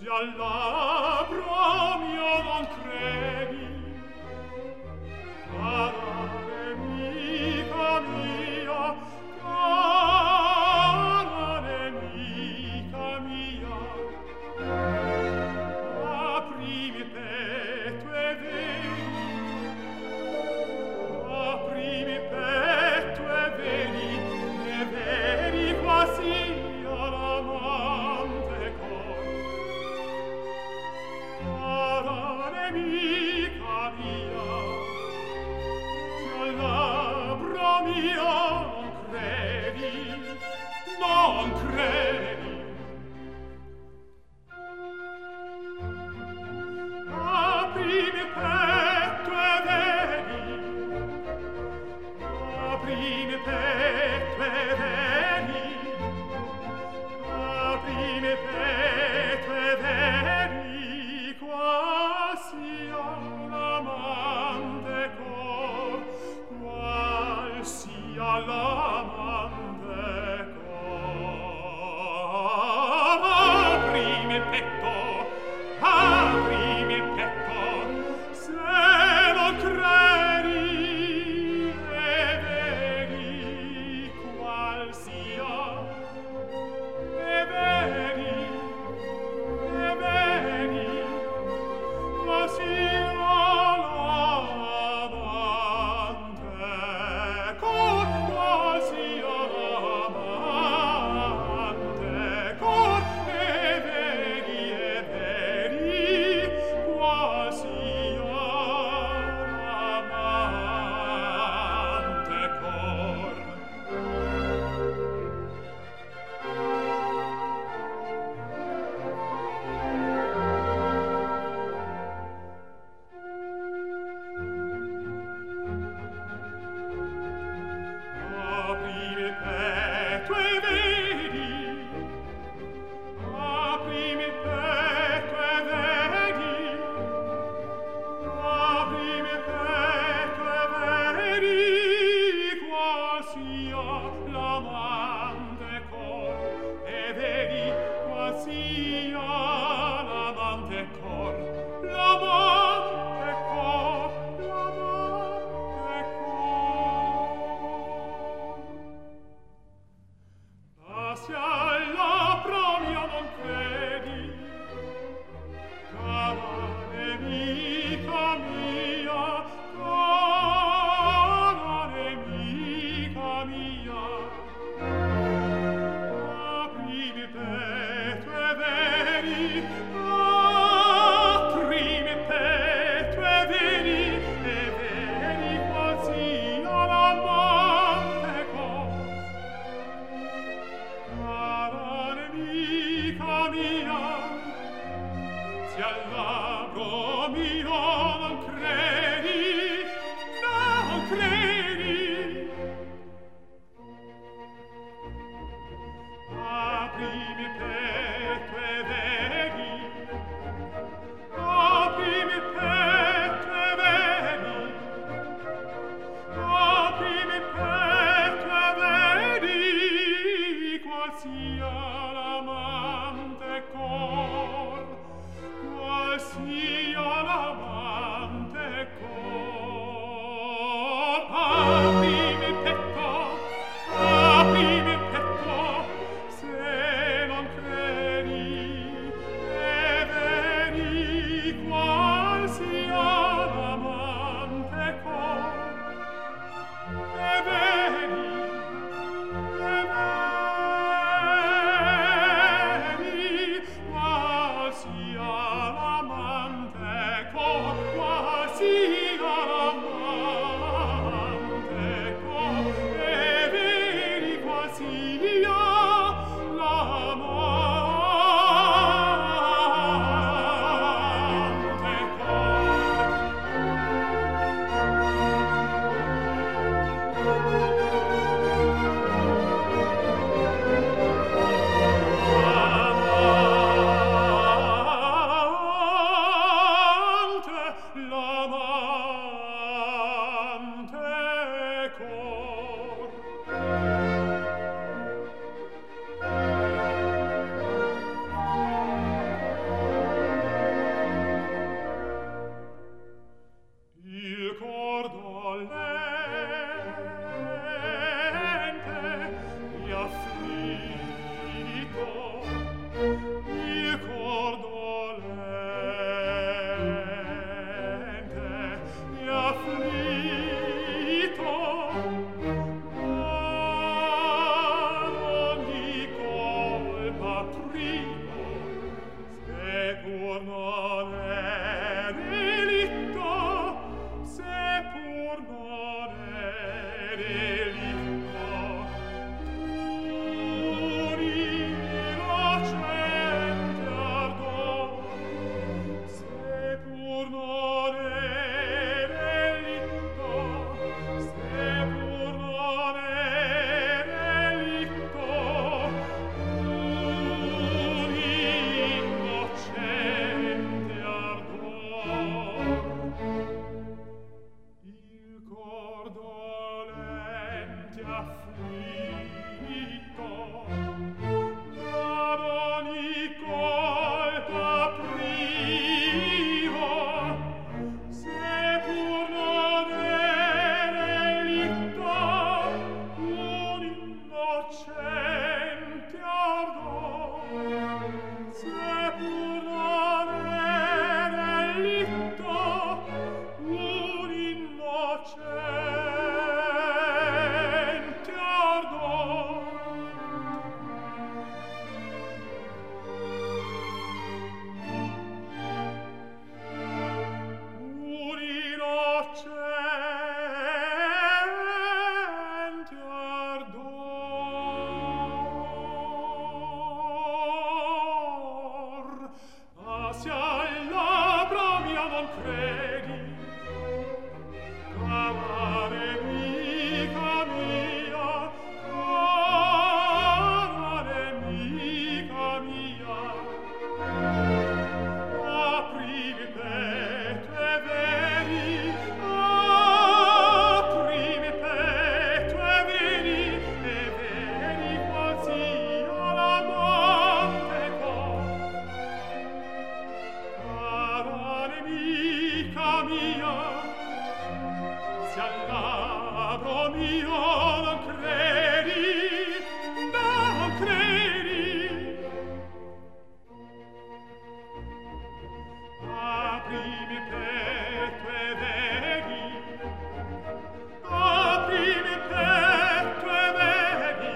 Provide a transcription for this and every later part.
al labbro mio non credi, cara nemica mia, cara nemica mia. Aprimi il petto e vedi quasi l'amante cor. Cara nemica mia, se al labbro mio non credi. Aprimi il petto e vedi, aprimi il petto e vedi, aprimi il petto e vedi quasi l'amante cor, qual sia l'amante cor. Aprimi il petto, aprimi il petto, se non credi e vedi qual sia, e vedi qual sia l'amante cor, qual sia l'amante cor, e vedi qual sia l'amante cor. Aprimi il petto e vedi, aprimi il petto e vedi, aprimi il petto e vedi qual sia l'amante cor, e vedi qual sia l'amante cor, l'amante cor, l'amante cor. Se al labbro mio non credi, cara nemica mia, cara nemica mia. Aprimi il petto e vedi, aprimi il petto e vedi qual sia l'amante cor. Cara nemica mia, se al labbro mio non credi, non credi. Aprimi il petto e vedi, aprimi il petto e vedi, aprimi il petto e vedi qual sia l'amante cor, qual sia l'amante cor. Aprimi il petto, aprimi il petto, se non credi mia, se al labbro mio non credi, non credi. Aprimi petto e vedi, aprimi petto e vedi,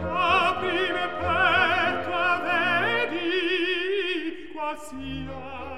aprimi petto e vedi, qual sia